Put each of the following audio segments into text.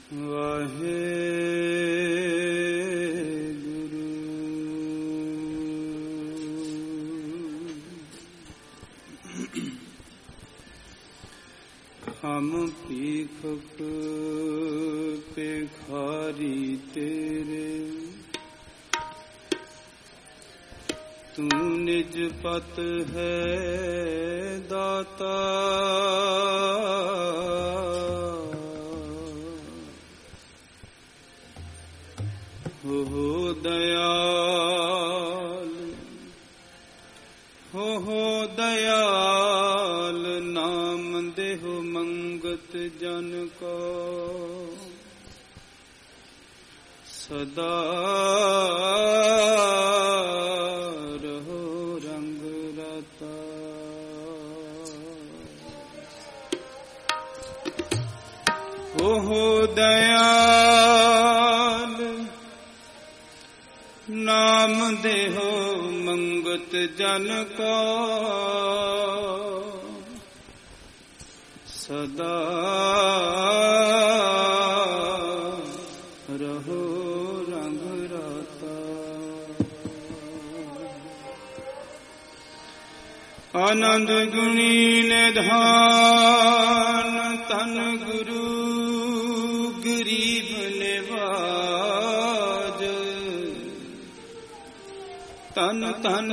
हम भीखक भिखारी तेरे, तू निज पत है दाता। हो दयाल, हो दयाल, नाम देहो मंगत जन को। सदा रहो रंग रता। हो दयाल, नाम देहो मंगत जन को। सदा रहो रंग राता। आनंद गुणी निधान, तन गुरु गरीब निवाज। तन तन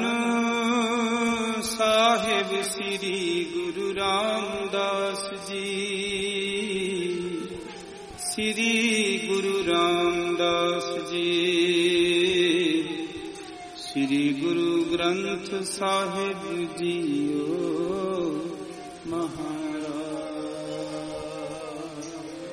साहिब श्री गुरु रामदास जी। श्री गुरु रामदास जी, श्री गुरु ग्रंथ साहिब जीओ महाराज।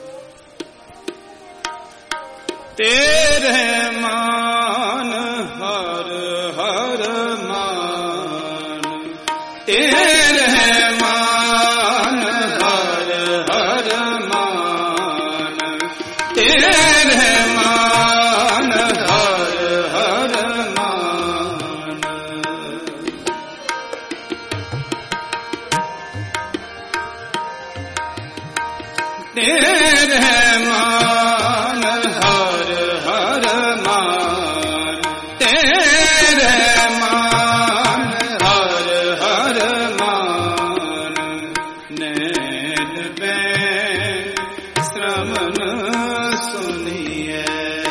तेरे मान हर हर मान, तेरे मान हर हर मान, तेरे मान हर हर मान। तेरे मान हर हर मान, तेरे मान हर हर मान। नैन बैन श्रवण सुनिए,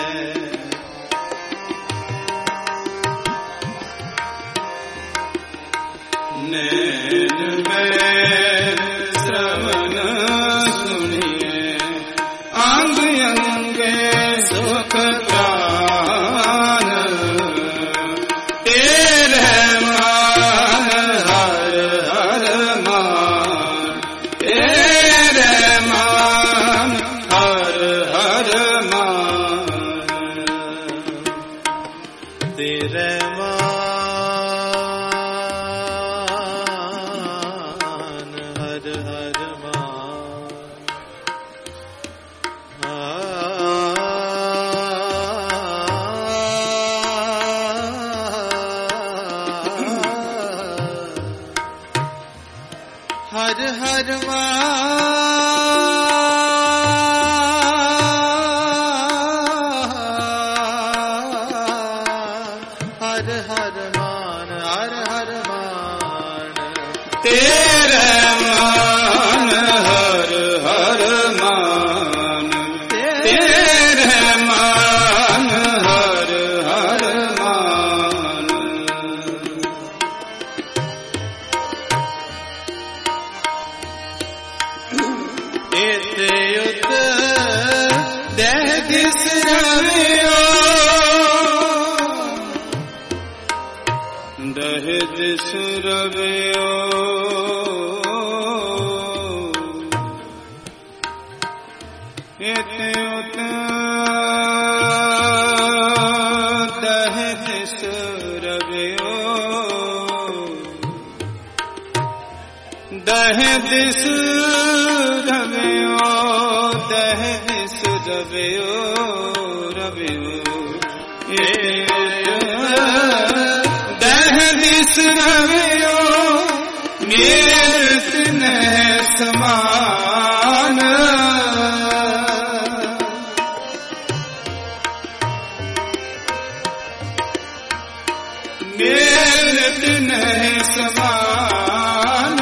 नैन बैन श्रवण सुनिए। अंग अंगे सुख प्राण, तेरे मान हर हर मान, तेरे मान हर हर मान। तेरे मान हर हर मान। हर हर हर हर मान, हर हर मान। तेरे मान हर हर मान, तेरे मान हर हर मान। एते उत दह दिस रवियो, दह दिस रवियो। एते उत दह दिस रवियो, दह दिस रवियो, दह दिस रवियो रवियो। दह दिस रवियो, मेरे स्नेह समान। तिन्ह समान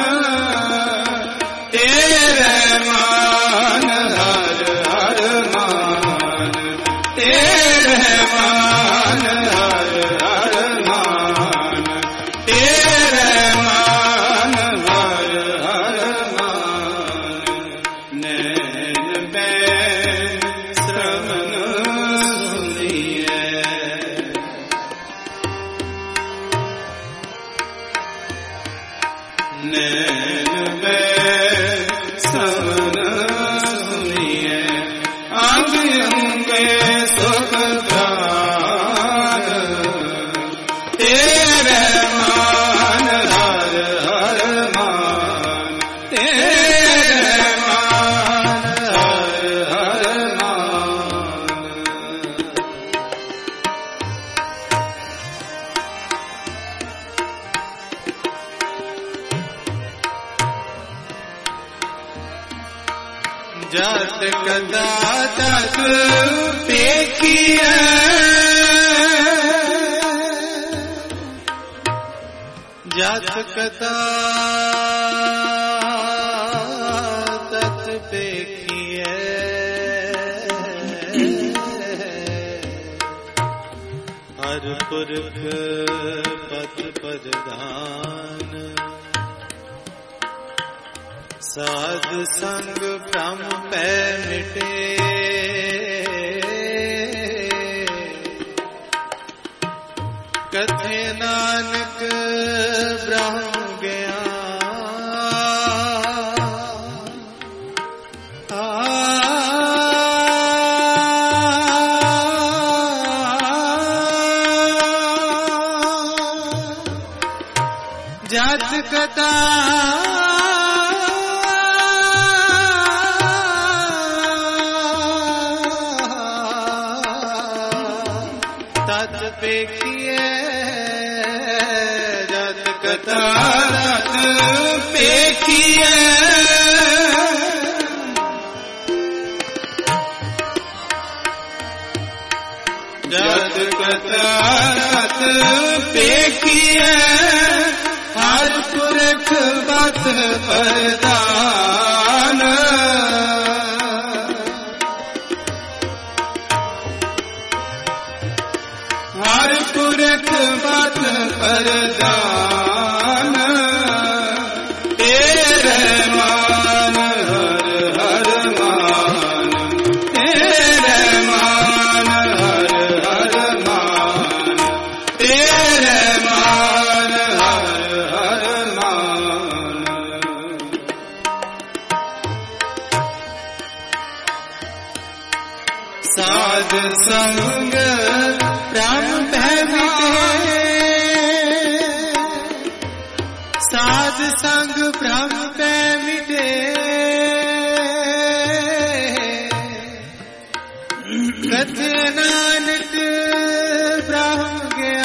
तेरे मान हर हर मान तेरे मान हर हर मान तेरे मान हर हर मान नैन में श्रवण सुनिए नैन में श्रवण सुनिए अंग अंगे सुख ध्यान तेरे मान हर हर मान तेरे मान हर हर मान जात कदा तक देखिए जात कदा तक देखिए हर पुरख पद प्रधान साध संग भ्रम पै मिटे कथे नानक ब्रह्म ज्ञान जात कथा पेखिए जत कथा रत पेखिए जत कथा रत पेखिए हर पुरख बत प्रदान हर पुरख बत प्रदान तेरे मान हर हर मान तेरे मान हर हर मान तेरे मान हर हर मान साध संग भ्रम भय मिटे साध संग भ्रम भय मिटे कथे नानक ब्रह्म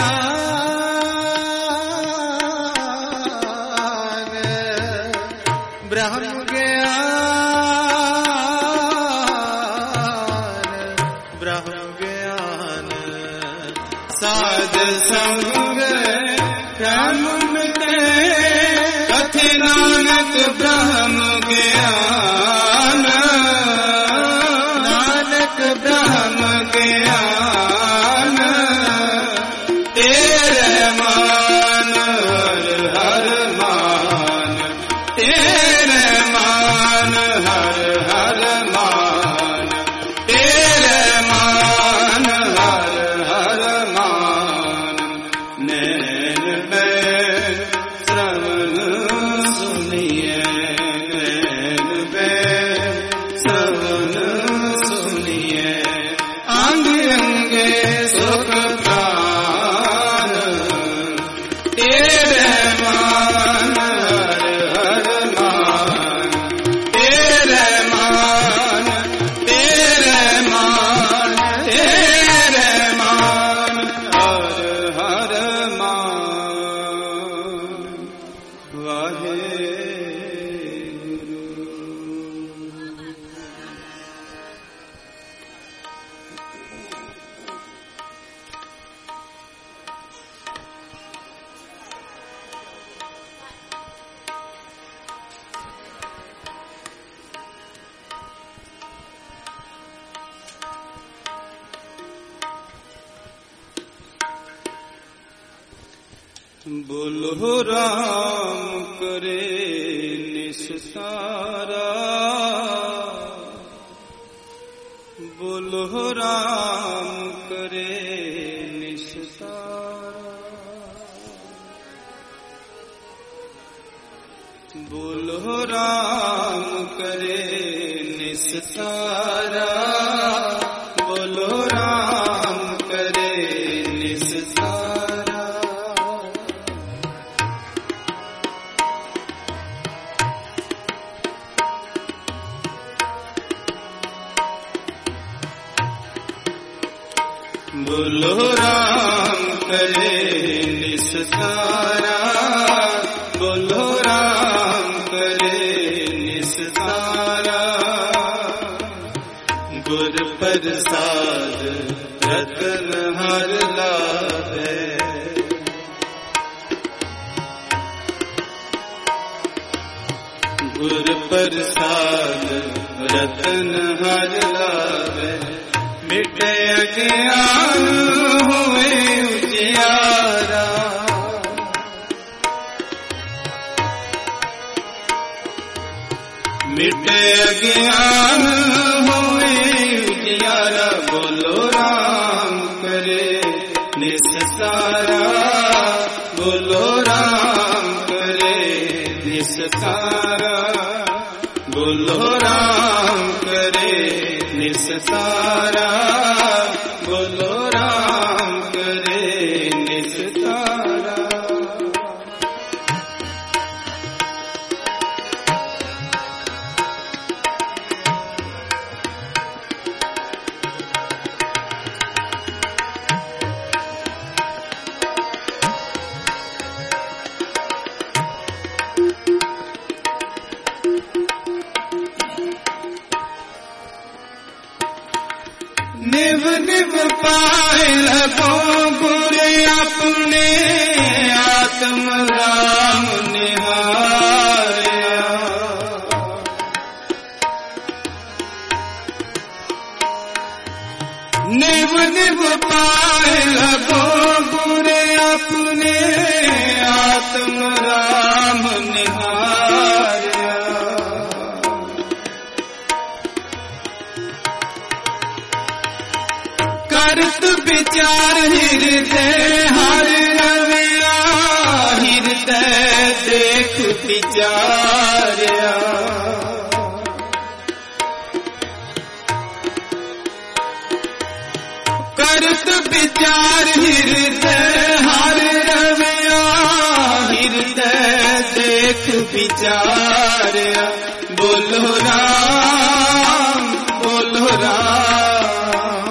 ज्ञान ब्रह्म ज्ञान ब्रह्म ज्ञान साध संग भ्रम मिटे कथे नानक ब्रह्म ज्ञान नानक ब्रह्म ज्ञान तेरे मान हर हर मान तेरे मान हर हर मान तेरे मान हर हर मान नैन में श्रवण सुनिए नैन में श्रवण सुनिए अंग अंग बोलो राम करे निस्तारा, बोलो राम करे निस्तारा, बोलो राम करे निस्तारा, बोलो राम करे निस्तारा। बोलो राम करे निस्तारा, बोलो राम करे निस्तारा। गुर प्रसाद रतन हर लावे, गुर प्रसाद रतन हर लावे। मिटे अज्ञान हुए उजियारा, मिटे अज्ञान हुए उजियारा। बोलो राम करे निस्तारा, बोलो राम करे निस्तारा, बोलो राम करे निस्तारा, बोलो राम करे निस्तारा। निव निव पाए लगो गुर अपने, आत्म राम निहारिया। निव निव पाए लगो गुर अपने, आत्म राम निहारिया। करत विचार हृदय हर रविया, हृदय देख विचारिया। करत विचार हृदय हर रविया, हृदय देख विचारिया। बोलो राम, बोलो राम,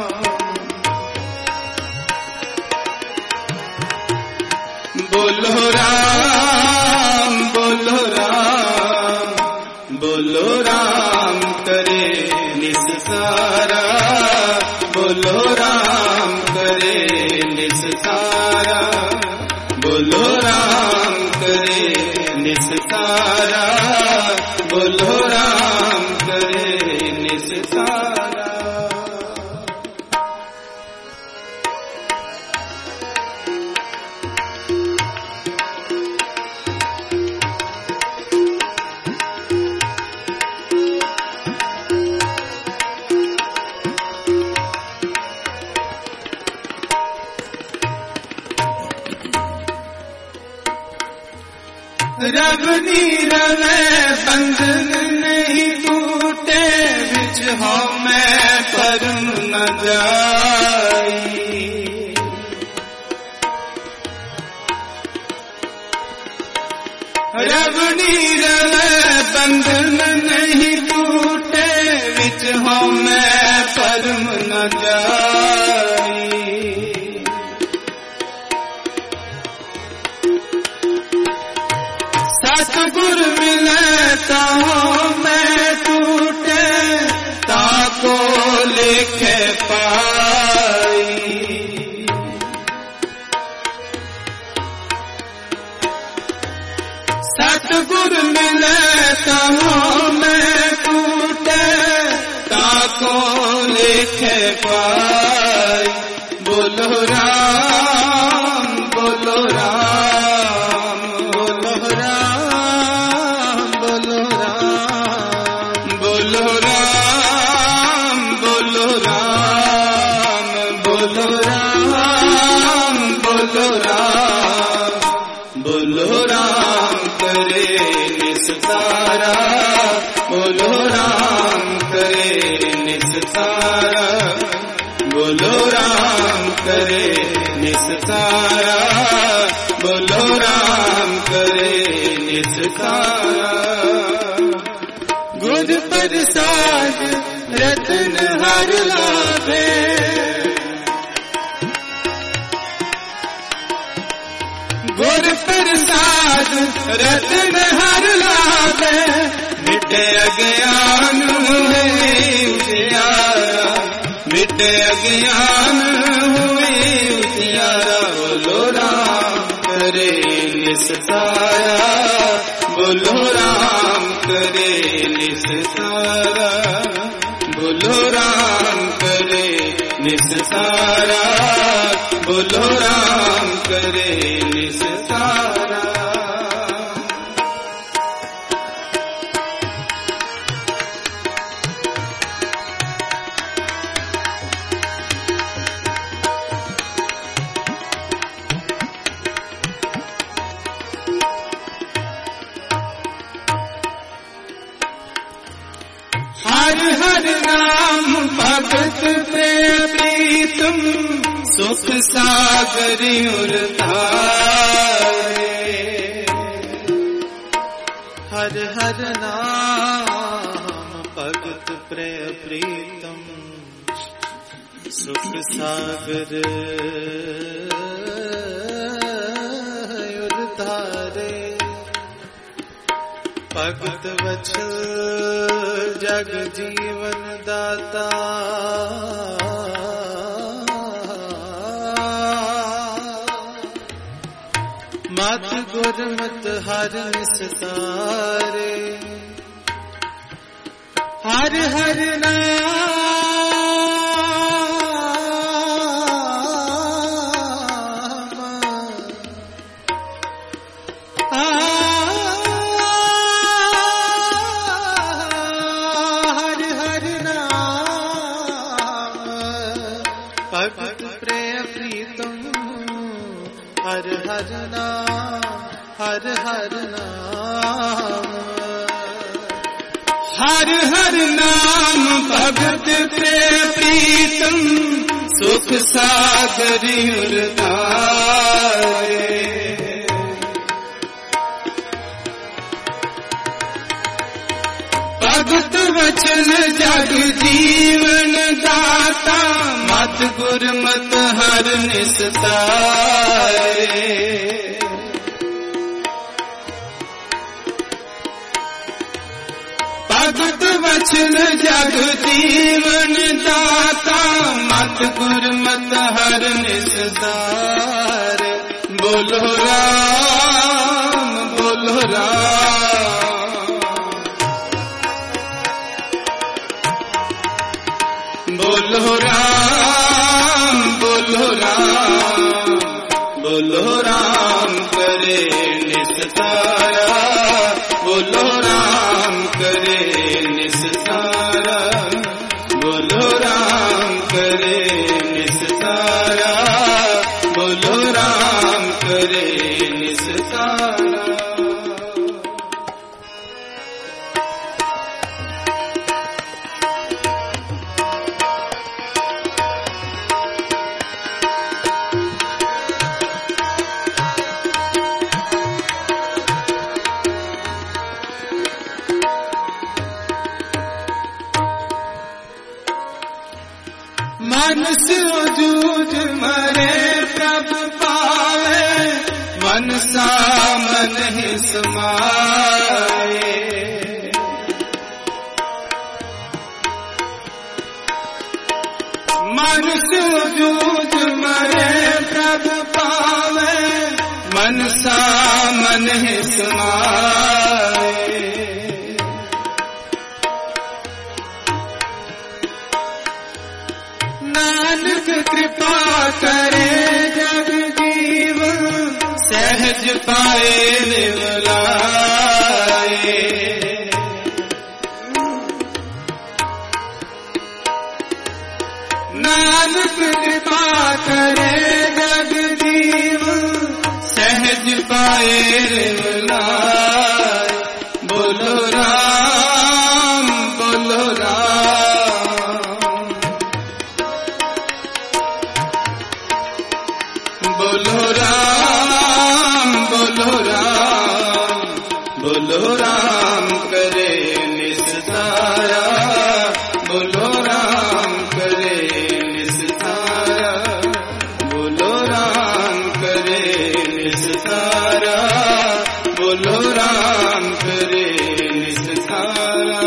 बोलो राम, बोलो राम, बोलो राम करे निस्तारा, बोलो राम करे निस्तारा, बोलो राम करे निस्तारा, बोलो राम करे निस्तारा। रब नीरवे बंधन नहीं टूटे, विच हो मैं परम न जाई। रब नीरवे बंधन नहीं टूटे, विच हो मैं परम न जाई। सतगुर मिले ताहो मैं टूटे, ताको लिखे पाई। सतगुर मिले ताहो मैं टूटे, ताको लिखे पाई। बोलो राम, बोलो राम, निस्तारा, बोलो राम करे निस्तारा, बोलो राम करे निस्तारा, बोलो राम करे निस्तारा। गुर प्रसाद रतन हर लाभे, गुर प्रसाद रतन हर लाभे, मिटे अज्ञान हुए उजियारा, मिटे अज्ञान हुए उजियारा, बोलो राम करे निस्तारा, बोलो राम करे निस्तारा, बोलो राम करे निस्तारा, बोलो राम करे निस्तारा। हर हर नाम भगत प्रीतम, सुख सागर उरतारे। हर हर नाम भगत प्रीतम, सुख सागर उरतारे। भगत वत्सल जग जीवन दाता, मत गुर मत हर निस्तारे। हर हर भगत प्रिय प्रीतम, हर हर नाम, हर हर नाम, हर हर नाम भगत प्रिय प्रीतम, सुख सागर उरतारे। भगत वचन जग जीवन दाता, मत गुर मत हर निस्तारे। भगत वचन जग जीवन दाता, मत गुर मत हर निस्तारे। बोलो राम, बोलो राम, बोलो राम, बोलो राम, बोलो राम करे निस्तारा, बोलो राम करे निस्तारा, बोलो राम करे निस्तारा, बोलो राम करे निस्तारा। मन से जूझ मरे प्रभु पावे, मन सा मन ही समाए। मन से जूझ मरे प्रभु पावे, मन सा मन ही समाए। नानक कृपा करे जग जीवन, सहज पाए निवलाए। नानक कृपा करे जग जीवन, सहज पाए निवलाए। बोलो राम बोलो राम, बोलो राम बोलो राम, बोलो राम करे निस्तारा, बोलो राम करे निस्तारा, बोलो राम करे निस्तारा, बोलो राम करे निस्तारा।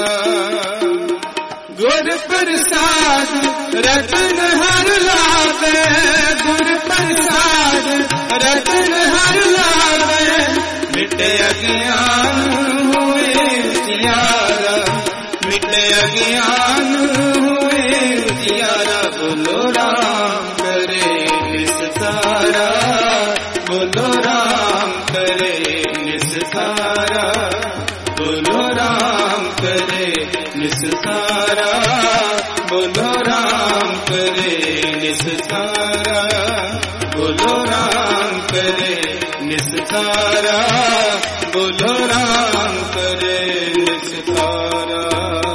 गुर प्रसाद रतन हर लावे, गुर प्रसाद रतन हर लावे, मिटे अज्ञान हुए उजियारा, मिटे अज्ञान हुए उजियारा, बोलो राम करे निस्तारा, बोलो राम करे निस्तारा, बोलो राम करे निस्तारा, बोलो राम करे निस्तारा, बोलो राम करे निस्तारा, बोलो राम करे निस्तारा।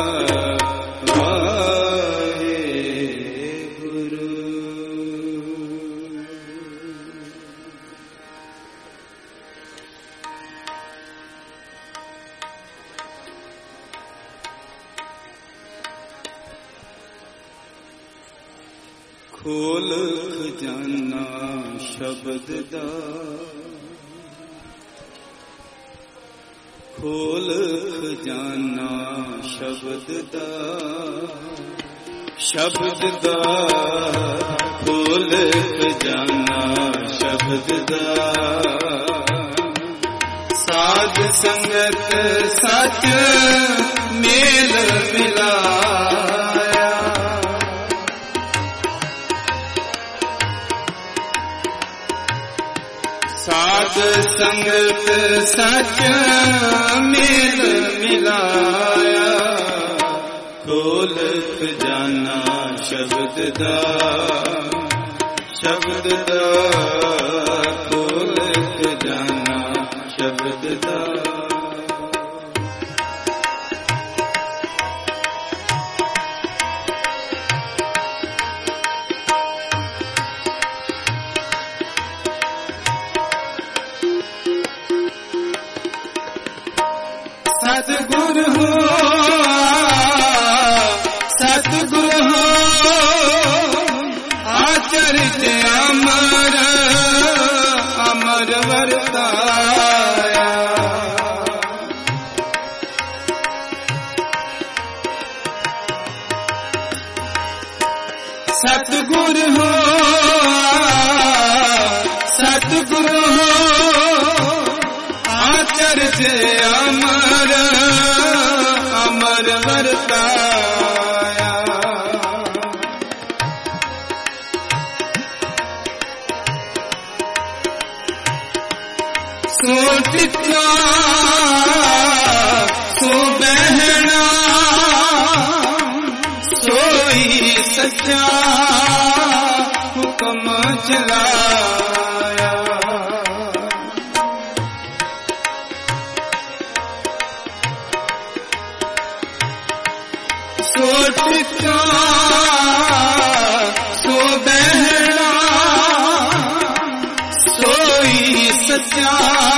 वाहे गुरु। खोल खजाना शब्द दा, खोल खजाना शब्द दा, शब्द दा, खोल खजाना शब्द दा, साध संगत सच मेल मिलाया, साध संगत सच मेल मिलाया, खोल खजाना शब्द दा, शब्द दा, खोल खजाना शब्द दा। सतगुरु हो, सतगुरु हो, आचरित अमर अमर वर्ताया, सतगुरु हो, सतगुरु हो, आचरित अमर अमर वर्ताया, सो टिका सो बहना सोई सच्चा हुक्म चलाया, सो टिका सो बहना सोई सच्चा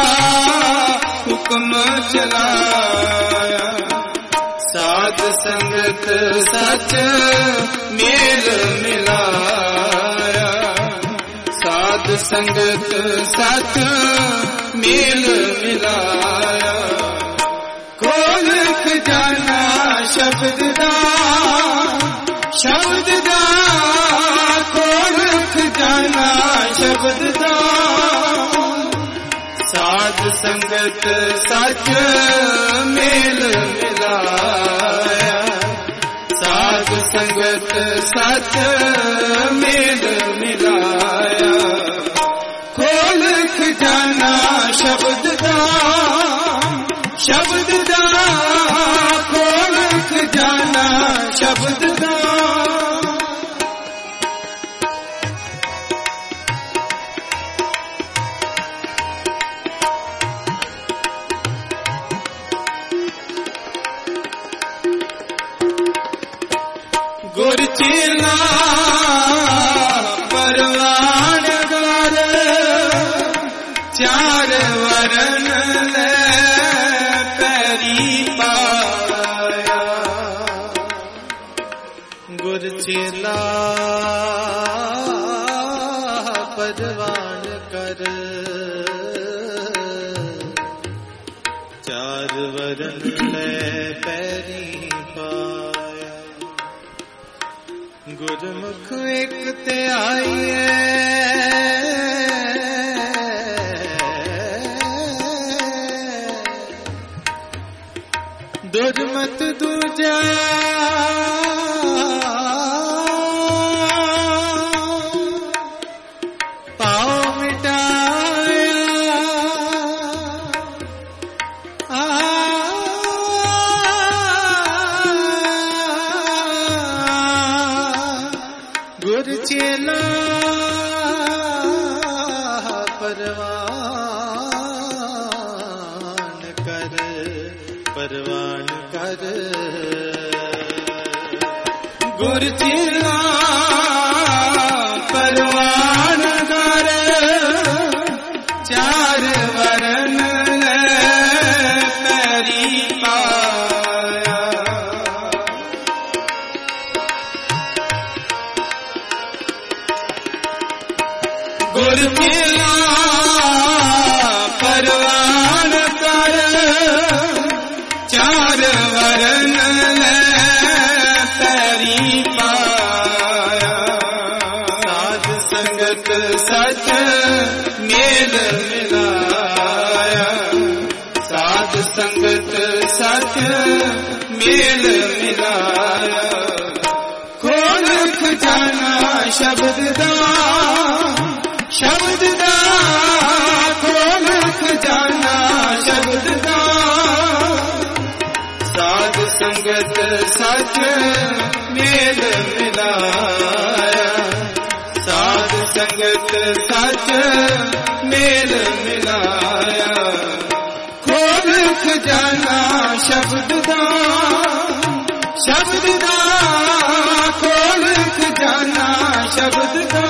हुक्म चलाया, साध संगत सच मेल मिलाया, साध संगत सच मेल मिलाया, खोल खजाना शब्द दा, शब्द दा, खोल खजाना शब्द दा, साध संगत सच मेल मिलाया, साध संगत सच मेल मिलाया, खोल खजाना शब्द दा, शब्द दा, खोल खजाना शब्द दा। परवान कर चार वरन ले पैरी पाया गुरमुख एक ते आईए दुर्मत दूजा पाओ मिटाया गुर चेला परवान कर परवान कर गुर चेला परवान कर चार वरन ले पैरी पाया गुर चेला परवान कर चार वरन ले पैरी पाया साध संगत सच मेल मिलाया साध संगत सच मेल मिलाया खोल खजाना शब्द दा खोल खजाना शब्द दा साध संगत सच मेल मिलाया साध संगत सच मेल मिलाया खोल खजाना शब्द दा खोल खजाना शब्द दा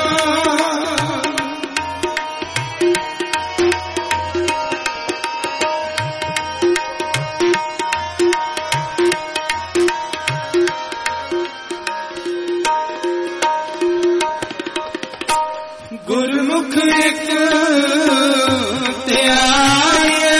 गुरमुख एक ते आए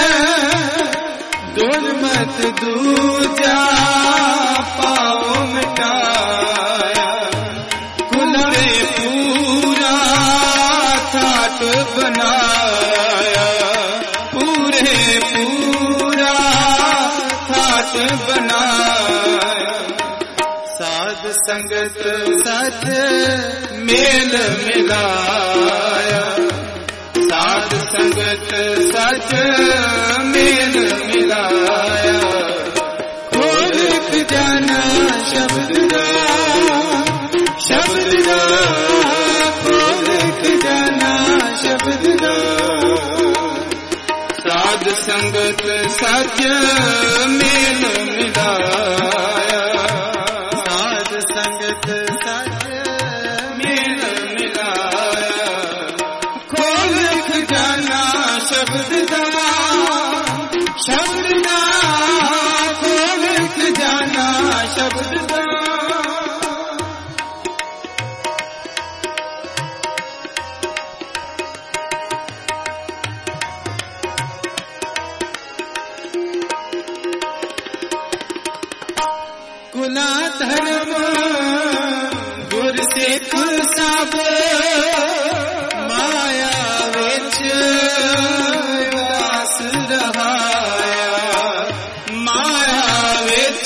दुर्मत दूजा पाओ मिटाया कुलवे पूरा ठाट बनाया पूरे पूरा ठाट बनाया साध संगत सच मेल मिलाया साध संगत सच मेल मिलाया खोल खजाना शब्द दा खोल खजाना शब्द दा साध संगत सच मेल मिलाया साध संगत सच मेल मिलाया खोल खजाना शब्द दा खोल खजाना शब्द दा कुला धर्म गुर सिख सब माया विच वास रहाया माया विच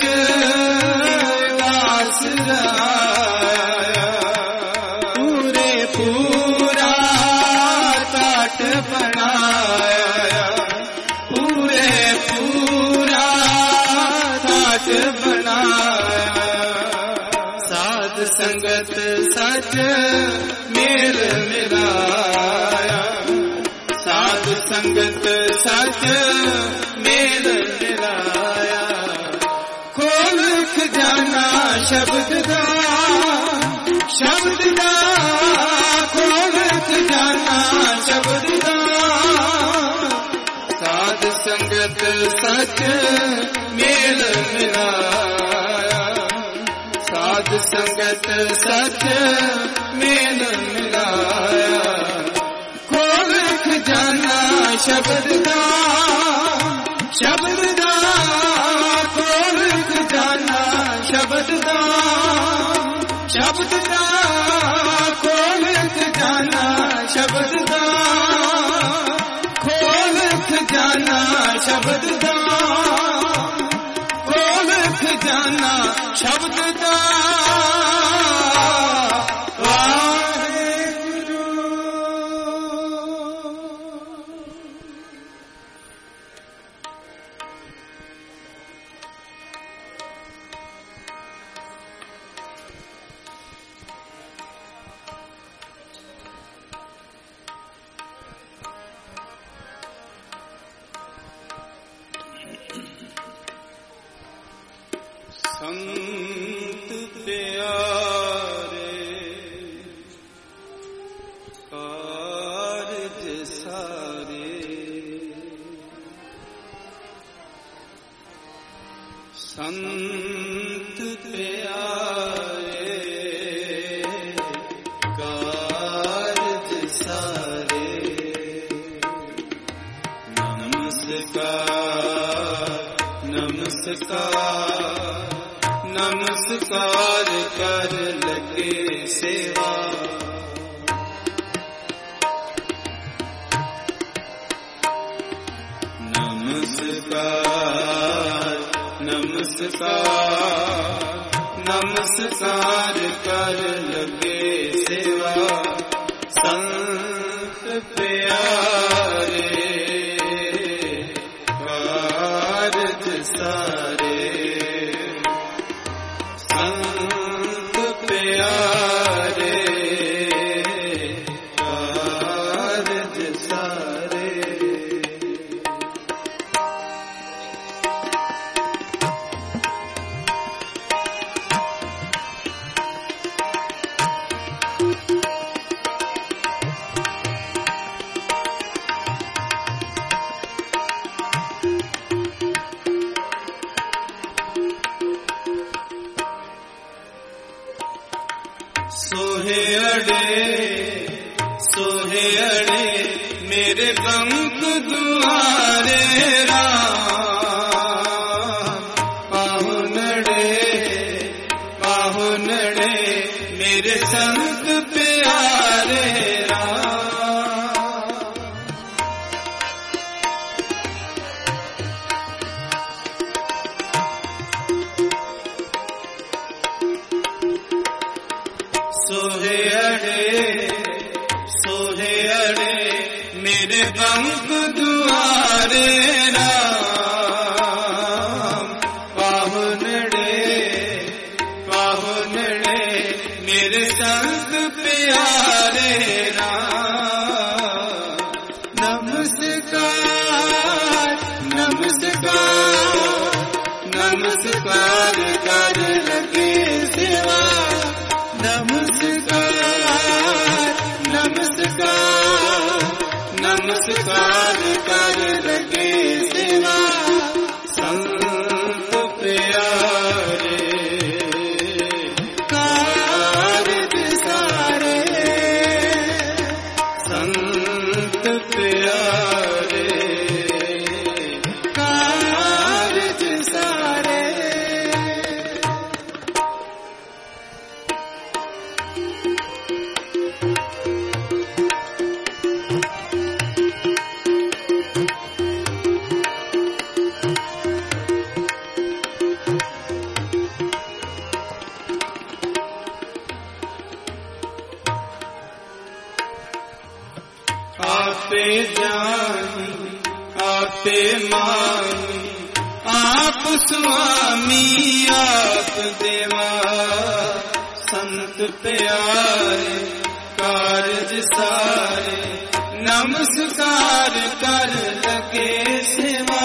वास रहाया पूरे पूरा काट बनाया पूरे पूरा काट बनाया साध संगत सच मेल मिलाया साध संगत सच मेल मिलाया खोल खजाना शब्द दा खोल खजाना शब्द दा साध संगत सच मेल मिलाया साध संगत संगत सच में न मिलाया, खोल खजाना शब्द दा, शब्द दा खोल खजाना शब्द दा, शब्द दा खोल खजाना शब्द दा, खोल खजाना शब्द दा, खोल खजाना शब्द दा। संत प्यारे कारज सारे, संत प्यारे कारज सारे, नमस्कार नमस्कार नमस्कार कर लगे सेवा, नमस्कार नमस्कार नमस्कार कर लगे सेवा, संत प्यारे कारज सारे, संत प्यारे कारज सारे। सोहे अड़े मेरे बंक दुआरे राम, पाहुनड़े मेरे संत प्यारे राम, सोहे अड़े मेरे बंक दुआरे राम, पाहुनड़े मेरे संत प्यारे राम, नमस्कार नमस्कार नमस्कार कर लगे सेवा, नमस्कार नमस्कार नमस्कार कर लगे सेवा, संत प्यारे कारज सारे, संत प्यारे कारज सारे। आपे जानी आपे मानी आप स्वामी आप देवा, संत प्यारे कारज सारे, नमस्कार कर लगे सेवा,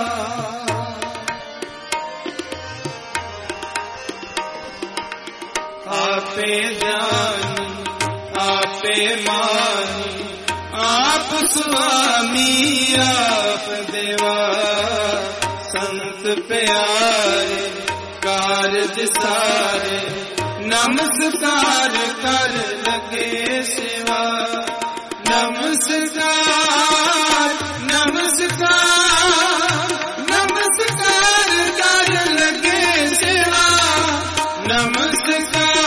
आपे जानी आपे मानी आप स्वामी आप देवा, संत प्यारे कारज सारे, नमस्कार कर लगे सेवा, नमस्कार नमस्कार नमस्कार कर लगे सेवा, नमस्कार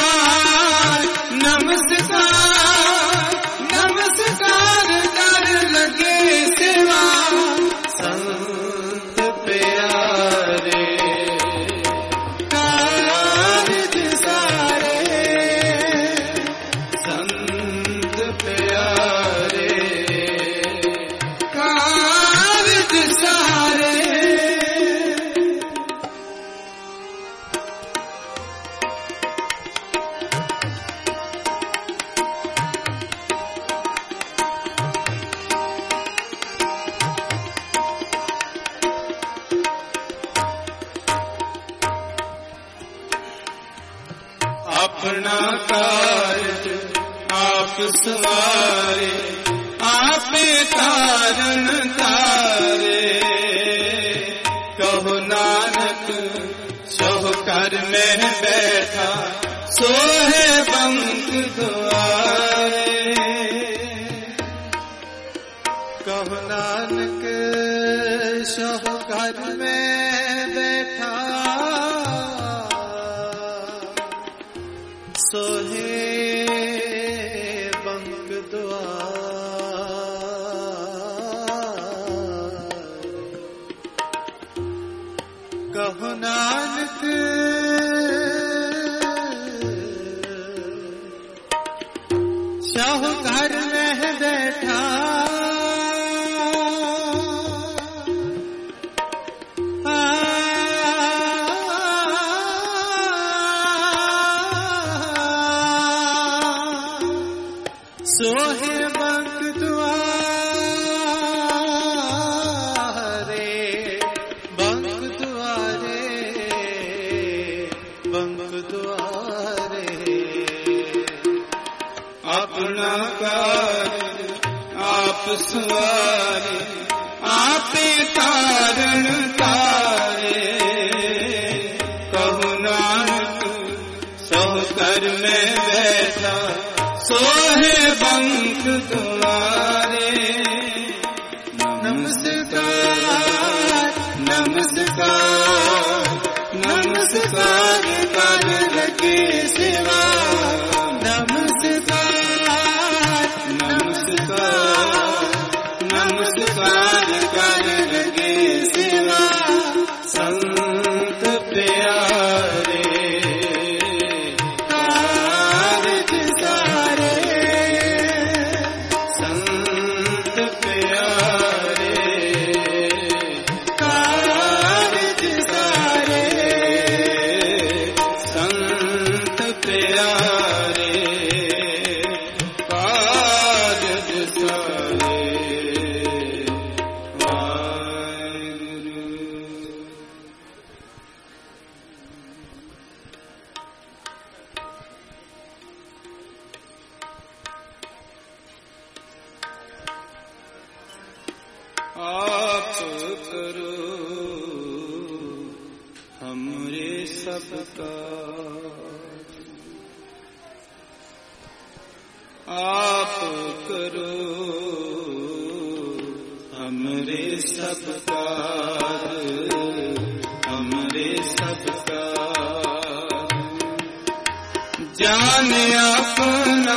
नमस्कार नमस्कार कर लगे सेवा। संत प्यारे कारज सारे, संत प्यारे कारज सारे। अपना कार्य आप सवारे, आपे तारन तारे। कहो नानक सो कर में बैठा, सोहे बंक द्वारे। कहो नानक सो कर में बैठा, सोहे बंक द्वार। कहो नानक शाह घर में बैठा, सोहे बंक द्वारे, बंक द्वारे, बंक द्वारे। अपना कार्य आप सवारे, आपे तारन तारे। कहो नानक सो कर में बैठा, सोहे बंक द्वारे। नमस्कार नमस्कार नमस्कार कर लगे सेवा, नमस्कार नमस्कार नमस्कार कर लगे सेवा। संत प्यारे कारज सारे, संत प्यारे कारज सारे, संत प्यारे कारज सारे। वाहिगुरु। आप करो हमरे सबका, आप करो हमरे सबका, हमरे सबका। जाने अपना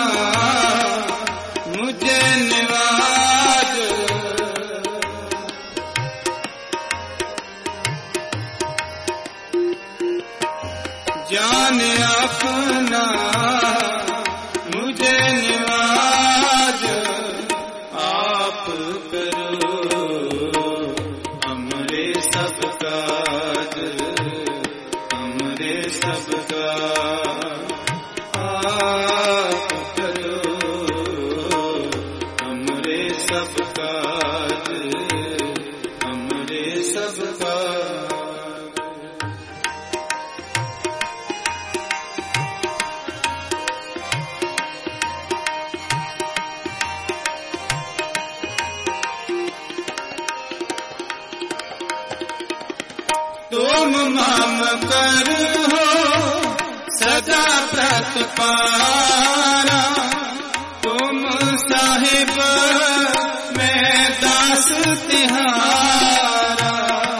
मुझे निवाज, जाने अपना मुझे निवाज। आप करो हमरे सब काज, हमरे सब काज। आप करो हमरे सब काज, हमरे सब काज। तुम मम कर हो सदा प्रतपारा तुम साहिब मैं दास तिहारा।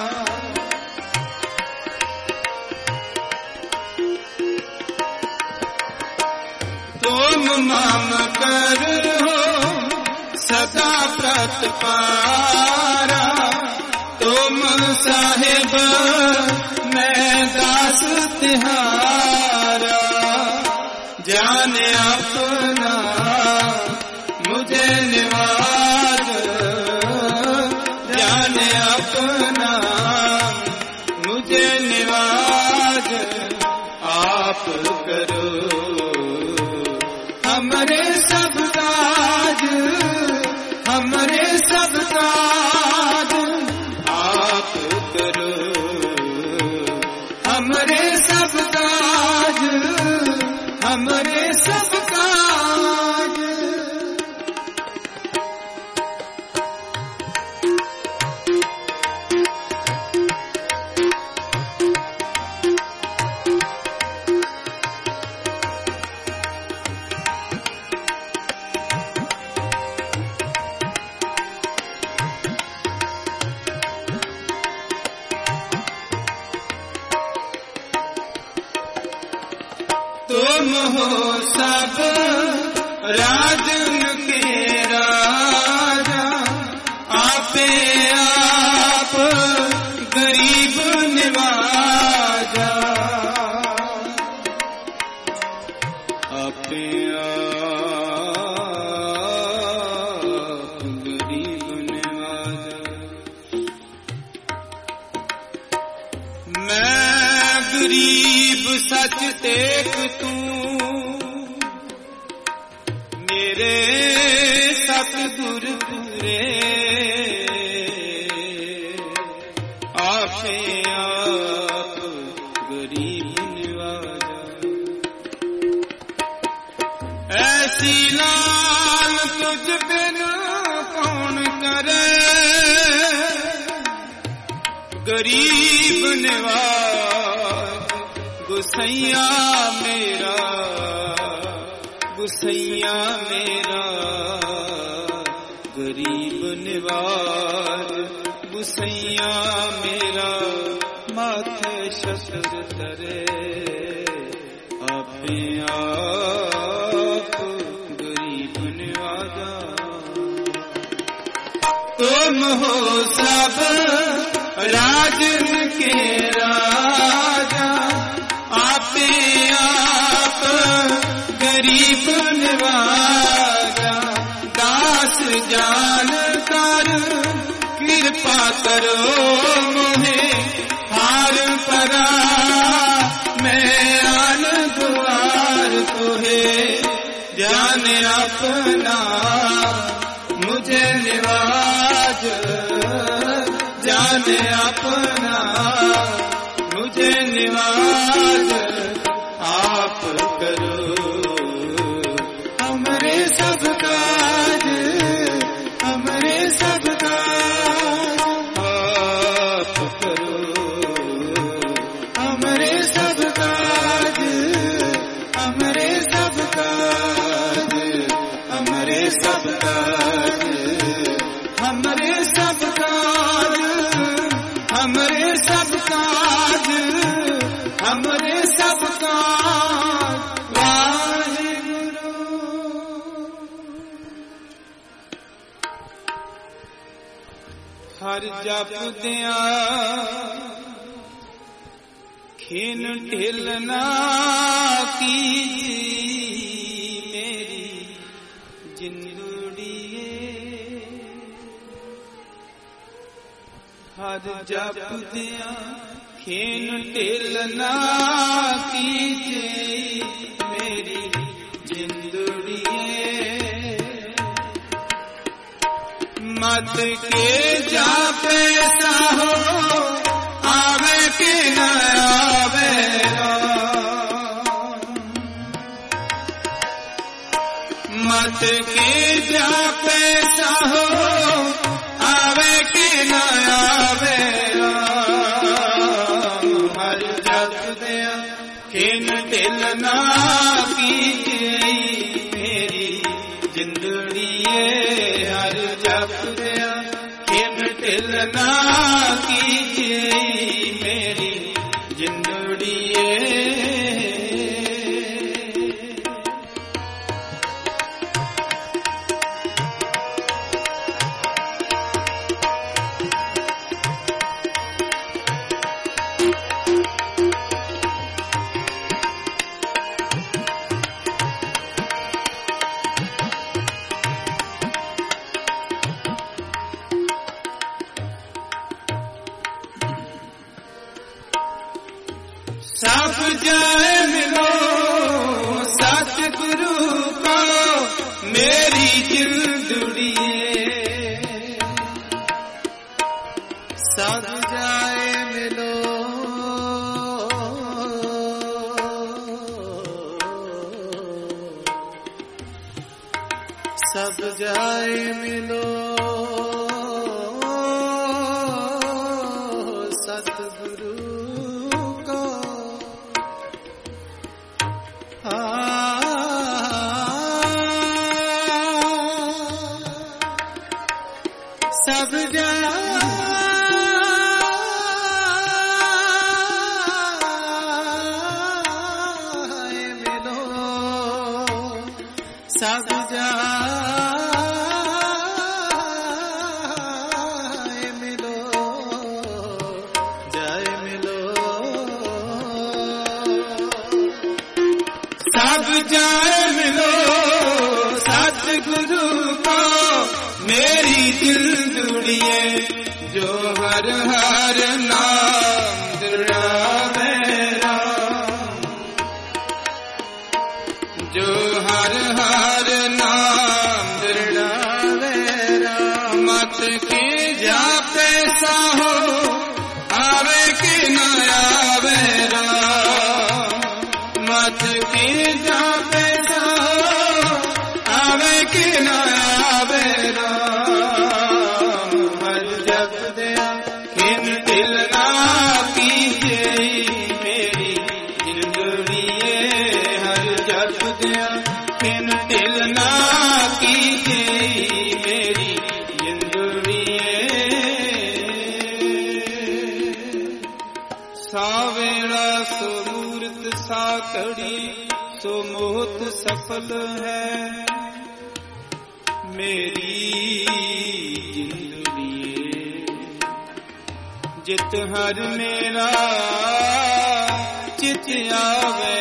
तुम मम कर हो सदा प्रतपारा तुम साहिब मैं दास तिहारा। जाने अपना मुझे निवाज जाने अपना मुझे निवाज आप करो हमरे सब काज हमरे सब काज आप करो हमरे सब काज हमरे सब काज। तुम हो सब राजन के राजा आपे आप गरीब निवाजा। आपे आप गरीब निवाजा। मैं गरीब सच देख तू मेरे सतगुर पूरे आपे आप गरीब निवाजा। ऐसी लाल तुझ बिन कौन करे गरीब निवाज। गुसैया मेरा गुसैया मेरा गरीब निवाज। गुसैया मेरा माथे शस्त्र धरे आपे आप गरीब निवाजा। तुम हो सब राजन के राजा आपे आप गरीब निवाजा। दास जान कर कृपा करो मोहे हार परा मैं आन द्वार तुहे। जाने अपना मुझे निवाज जाने अपना मुझे निवाज आप करो हमरे सब काज हमरे सब काज आप करो हमरे सब काज हमरे सब काज हमरे सब काज हमरे सब काज हमरे सब काज हमरे सब काज। वाहिगुरु हर जप दिया खिन ढिल ना कीजी मेरी जिंदड़िए। हर जप दिया खिन ढिल ना कीजे मेरी जिंदड़िए। मत के जापे साहो आवे के न आवे मत के जापे साहो आवे के न आवे। हर जप दिया खिन ढिल ना जिंदड़िए हर जपदिया खिन ढिल ना कीजिए मेरी जिंदड़िए। सब जाए मिलो सतगुरु को मेरी जिंदड़िए। सब जाए मिलो सब जाए मिलो सतगुरु को। सब जाए मिलो सब जाए मिलो जाए मिलो सब जाए मिलो सतगुरु को मेरी जिंदड़िए। जो हर हर नाम दिलावे राम, जो हर हर नाम दिलावे राम। मत की जापे साहो आवे कि न आवे राम, मत की जापे साहो आवे कि न आवे राम। हर जपदिया खिन ढिल ना कीजिए मेरी जिंदड़िए। हर जपदिया खिन ढिल ना कीजिए मेरी जिंदड़िए। सावेला सो मूर्त साकड़ी सो मोहत सफल है मेरी जिंदड़िए। जित हर मेरा चित आवे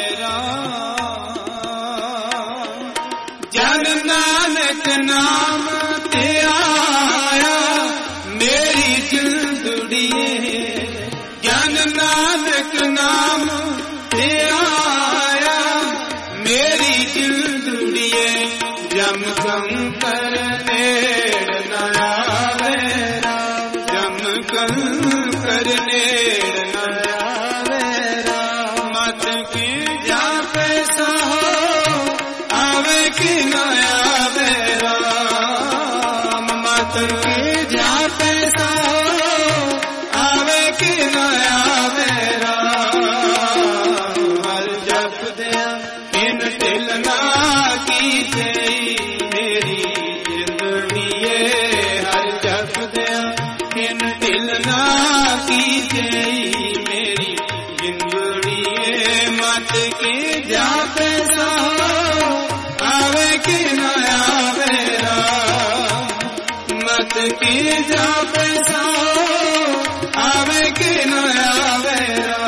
राम, जन नानक नाम ते आया मेरी जिंदड़िए। जन नानक नाम ते आया मेरी जिंदड़िए। जम कंकर नेड़ न आवे राम, जम कंकर नेड़ न आवे राम। मत की जापे साहो आवे कि न आवे राम, मत की जापे साहो आवे कि न आवे राम। हर जपदिया खिन ढिल ना कीजिए मेरी जिंदड़िए। हर जपदिया खिन ढिल ना कीजिए मेरी जिंदड़िए। मत की जापे साहो आवे कि न आवे राम, मत की जापे साहो आवे कि न आवे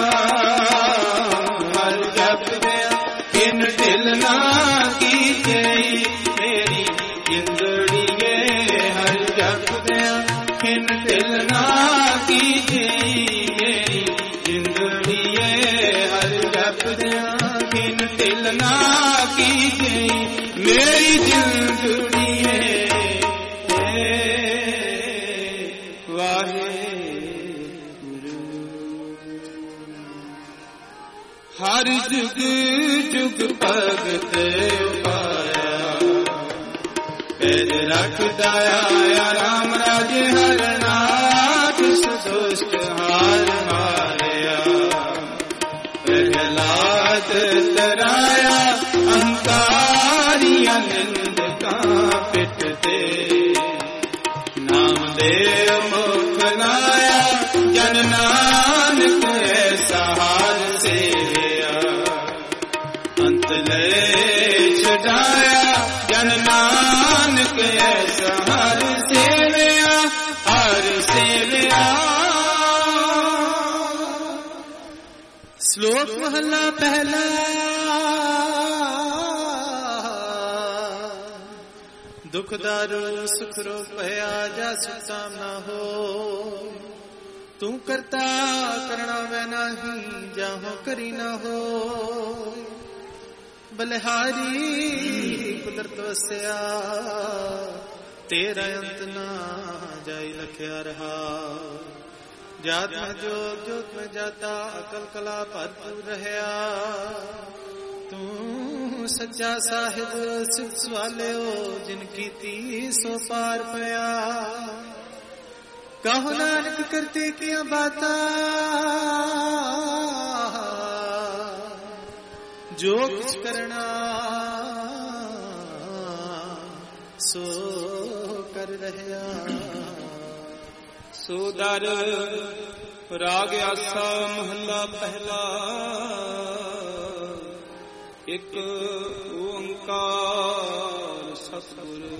राम। हर जपदिया खिन ढिल ना कीजिए मेरी जिंदड़िए। हर जपदिया खिन ढिल ना कीजिए मेरी जिंदड़िए। हर जपदिया खिन ढिल ना कीजिए मेरी जिंदड़िए। वाहेगुरु। हर जुग जुग भगत पाया पैर रखदा आया राम राज हर नाथ। दुष्ट हार मारिया प्रहलाद तराया अहंकारिया निंदका। ਚਰਨ ਨਾਨਕ ਐਸਾ ਹਰ ਸੇਵਿਆ, ਹਰ ਸੇਵਿਆ। ਸ਼ਲੋਕ ਮਹਲਾ ਪਹਿਲਾ। ਦੁਖ ਦਾਰੂ ਸੁਖ ਰੋ ਭਇਆ, ਜਾ ਸੁਤਾ ਨਾ ਹੋ। ਤੂੰ ਕਰਤਾ ਕਰਣਾ ਵੈ ਨਾਹੀ, ਜਾਹੋ ਕਰੀ ਨਾ ਹੋ। ਬਲਿਹਾਰੀ ਕੁਦਰਤ ਵਸਿਆ, ਤੇਰਾ ਅੰਤ ਨਾ ਜਾਈ ਲਖਿਆ ਰਹਾ। ਜਾਤ ਮੈਂ ਜੋਤ, ਜੋਤ ਮੈਂ ਜਾਤਾ, ਅਕਲ ਕਲਾ ਭਰਪੂਰ ਰਹਿਆ। ਤੂੰ ਸੱਚਾ ਸਾਹਿਬ ਸਿਫਤ ਸਵਾਲਿਓ, ਜਿਨ ਕੀਤੀ ਸੋ ਪਾਰ ਪਿਆ। ਕਹੋ ਨਾਨਕ ਕਰਤੇ ਕੀਆਂ ਬਾਤਾਂ, ਜੋ ਕੁਛ ਕਰਨਾ ਸੋ ਕਰ ਰਹਿਆ। ਸੋਦਰ ਰਾਗ ਆਸਾ ਮਹਲਾ ਪਹਿਲਾ। ਇੱਕ ਓੰਕਾਰ ਸਤਿਗੁਰ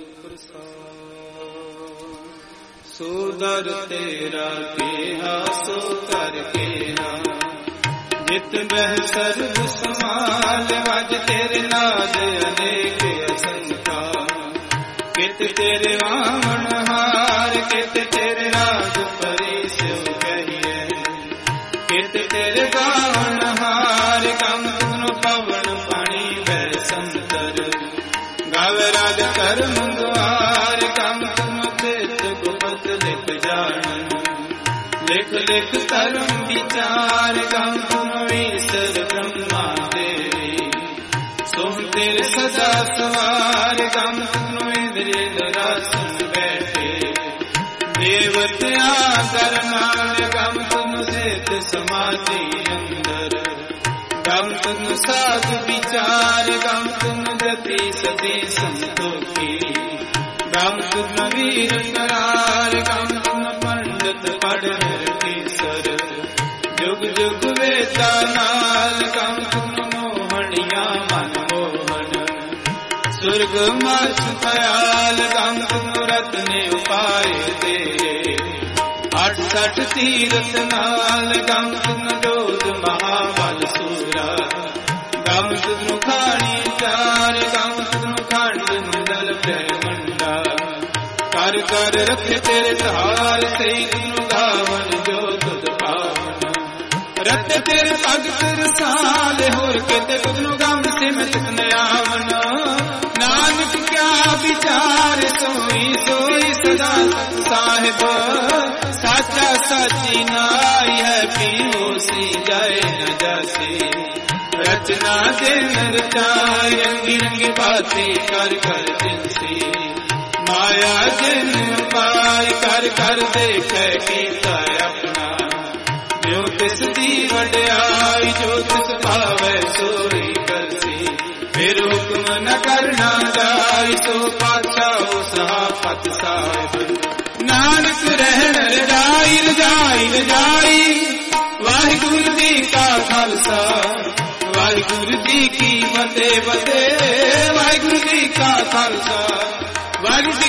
ਪ੍ਰਸਾਦਿ। ਸੋਦਰ ਤੇਰਾ ਕੇਹਾ ਸੋ ਕਰ ਕੇਹਾ, ਜਿਤ ਬਹਿ ਸਰਬ ਸਮਾਲ। ਵਜ ਤੇਰੇ ਨਾਦ ਅਨੇਕ ਅਸੰਖਾ, ਕਿਤ ਤੇਰੇ ਵਾਵਣ ਹਾਰ। ਕਿਤ ਤੇਰੇ ਰਾਜ ਪਰੀ ਸਿਉ ਕਹੀਏ, ਕਿਤ ਤੇਰੇ ਗਾਵਣ ਹਾਰ। ਕੰਮ ਤੁਮਨੋ ਪਵਨ ਪਾਣੀ ਬੈ ਸੰਤਰ, ਗਾਵੇ ਰਾਜ ਕਰਮ ਦੁਆਰ। ਕੰਮ ਤੁਮਨੋ ਚਿਤ ਗੁਪਤ ਲਿਖ ਜਾਣਨ, ਲਿਖ ਲਿਖ ਧਰਮ ਵਿਚਾਰ। ਕੰਮ ਤੁਮਨੋ ਈਸ਼ਰ ਬ੍ਰਹਮਾ ਦੇਵੀ, ਸੋਹ ਤੇਰੇ ਸਦਾ ਸਵਾਰ। ਕੰਮ ਤੁਮਨੋ ਇੰਦਰੀ ਦਰਾਸਨ ਬੈਠੇ, ਦੇਵਤਿਆ ਕਰਮਾਨ। ਕੰਮ ਤੁਮ ਸੇਤ ਸਮਾਧੀ ਅੰਦਰ, ਕੰਮ ਤੁਮ ਸਾਧ ਵਿਚਾਰ। ਕੰਮ ਤੁਮ ਜਤੀ ਸਦੀ ਸੰਤੋਖੀ, ਕੰਮ ਤੁਮ ਵੀਰ ਕਰਾਰ। ਕੰਮ ਤੁਮ ਪੰਡਤ ਪੜ੍ਹ ਕੀਸਰ, ਜੁਗ ਜੁਗ ਵੇਦਾ ਨਾਲ। ਕੰਮ ਤੁਮ ਮੋਹਣੀਆਂ ਮਨ ਮੋਹਨ, ਸੁਰਗ ਮਸ ਪਿਆਲ। ਕੰਮ ਤੁਮ ਰਤਨੇ ਉਪਾਏ ਤੇਰੇ, 68 ਤੀਰਥ ਨਾਲ। ਕੰਮ ਤੁਮ ਜੋਤ ਮਹਾਬਲ ਸੂਰਾ, ਕੰਮ ਤੁਮ ਖਾਣੀ ਚਾਰ। ਕੰਮ ਤੁਮ ਖੰਡ ਮੰਡਲ ਬ੍ਰਹਮੰਡਾ, ਕਰ ਕਰ ਰੱਖੇ ਤੇਰੇ ਧਾਰ। ਸਹੀ ਤੁਮ ਗਾਵਨ ਜੋ ਤੁਧ ਭਾਵਨ, ਰਤ ਤੇਰੇ ਭਗਤ ਰਸਾਲ। ਹੋਰ ਕਿਤੇ ਤੁਧਨੁ ਗਮ ਸਿਮਤ ਨਿਆਵਨ, ਨਾਨਕ ਕਿਆ ਵਿਚਾਰ। ਸੋਈ ਸੋਈ ਸਦਾ ਸਤ ਸਾਹਿਬ, ਸਾਚਾ ਸਾਚੀ ਨਾਈ ਹੈ। ਪੀਓ ਸੀ ਜਾਏ ਨ ਜਾਸੀ, ਰਚਨਾ ਦਿਨ ਰਚਾਏ। ਰੰਗੀ ਰੰਗੀ ਬਾਤੀ ਕਰ ਕਰ ਜਿਨਸੀ, ਮਾਇਆ ਜਿਨ ਪਾਈ। ਕਰ ਕਰ ਦੇਖੈ ਕੀਤਾ ਆਪਣਾ, ਜੋ ਤਿਸ ਦੀ ਵਡਿਆਈ। ਜੋ ਤਿਸ ਭਾਵੈ ਸੋਈ ਕਰਸੀ, ਫਿਰ ਹੁਕਮ ਨ ਕਰਨਾ ਜਾਈ। ਸੋ ਪਾਤਸ਼ਾਹ ਸਹਾਪਤ ਸਾਹਿਬ, ਨਾਨਕ ਰਹਿਣ ਰਜਾਈ ਰਜਾਈ ਰਜਾਈ। ਵਾਹਿਗੁਰੂ ਜੀ ਕਾ ਖਾਲਸਾ, ਵਾਹਿਗੁਰੂ ਜੀ ਕੀ ਫਤਿਹ ਫਤਿਹ। ਵਾਹਿਗੁਰੂ ਜੀ ਕਾ ਖਾਲਸਾ, ਵਾਹਿਗੁਰੂ